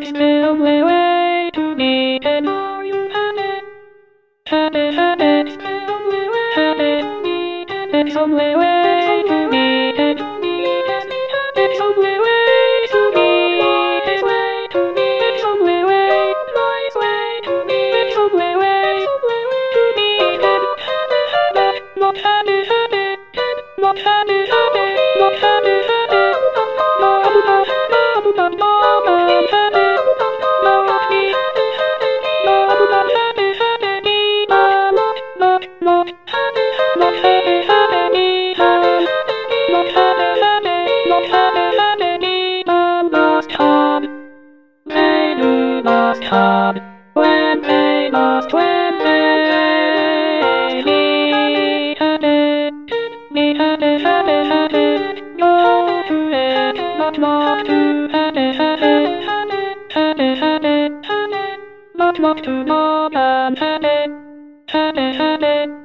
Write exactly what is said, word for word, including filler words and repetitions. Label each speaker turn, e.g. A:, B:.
A: it's still way way to me and are you happy? Happy, happy, still way way happy me and it's some way way to me and me and me happy some way way to me this way to me some way way nice way to me some way way to me and happy happy not happy happy not happy happy not happy happy no no no no no no I'm happy no not me no not happy happy me not not not happy not happy happy me not happy happy not happy happy me must come they do must come when they must when they me happy me happy happy happy go to it not not to happy happy happy happy happy happy not not to mom and happy happy happy